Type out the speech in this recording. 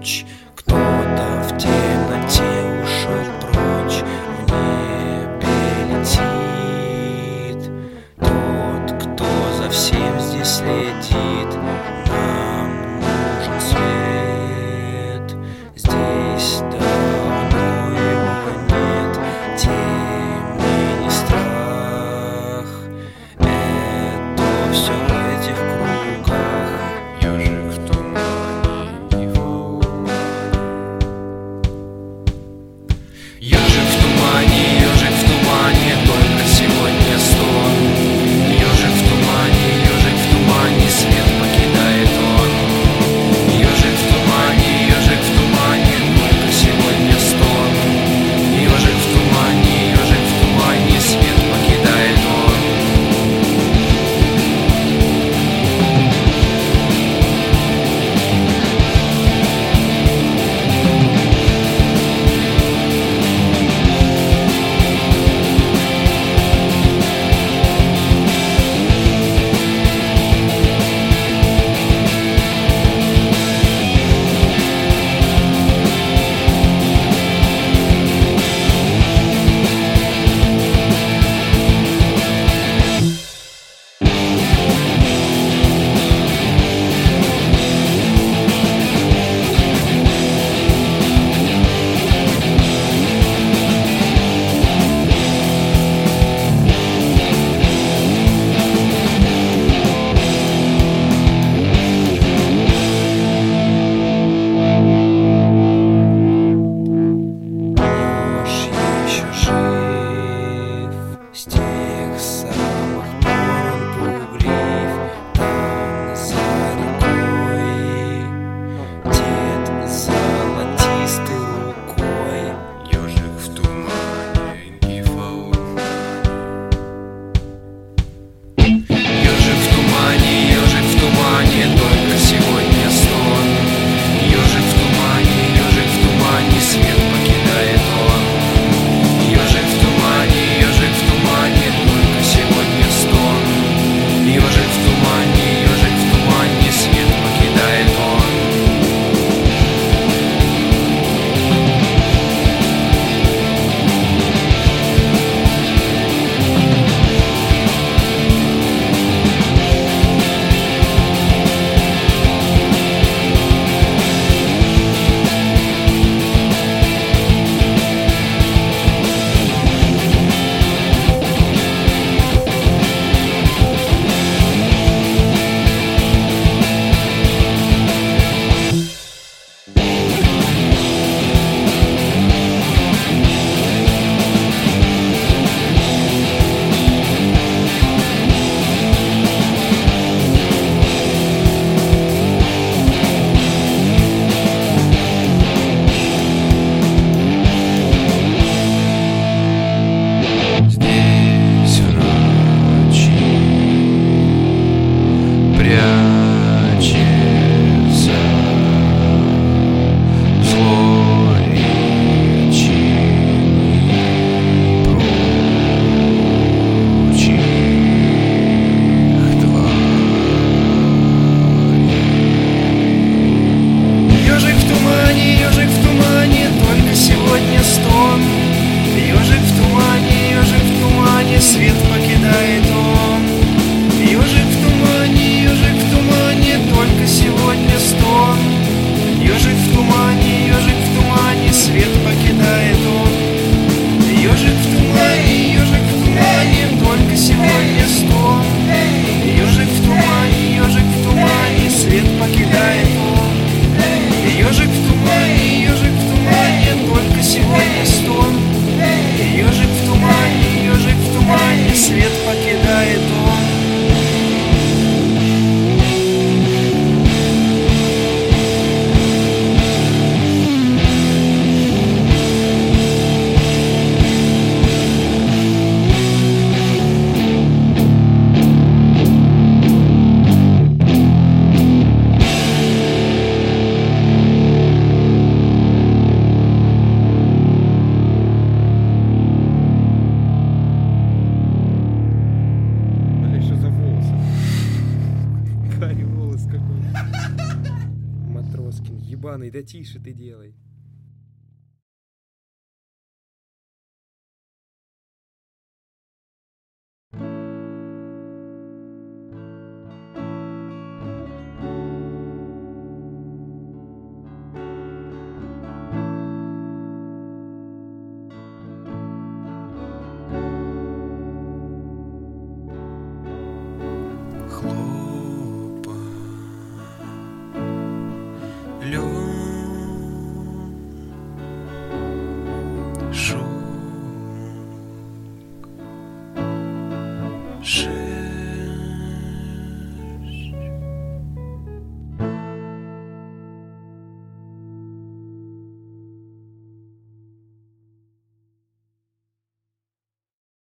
ночь. Кто-то в темноте ушел прочь, в небе летит тот, кто за всем здесь следит. Нам нужен свет, здесь давно его нет. Темень и страх — это все в этих кругах. Ёжик в тумане и в тумане. Ёжик в тумане, ёжик в тумане, только сегодня стон. Ёжик в тумане, свет покидает он. Ёжик в тумане, только сегодня стон. Ёжик в тумане, свет покидает он. С тех самых пор он пуглив. Там за рекой дед золотистой рукой. Ёжик в тумане и в тумане. Ёжик в тумане, только сегодня стон. Ёжик в тумане, свет покидает он. Ёжик в тумане, только сегодня стон. Ёжик в тумане, свет покидает он. Здесь в ночи прячется злой личиной прочих тварей. Ёжик в тумане, только сегодня стон. Ёжик в тумане, свет покидает он. Ёжик в тумане, только сегодня стон. Ёжик в тумане, свет покидает он. Ёжик в тумане, только сегодня стон. Ёжик в тумане, свет покидает он. Ёжик в тумане, только сегодня стон. Ёжик в тумане, свет покидает он. Карий волос какой. Матроскин, ебаный, да тише ты делай. Хлопа, лед, шум, шелест.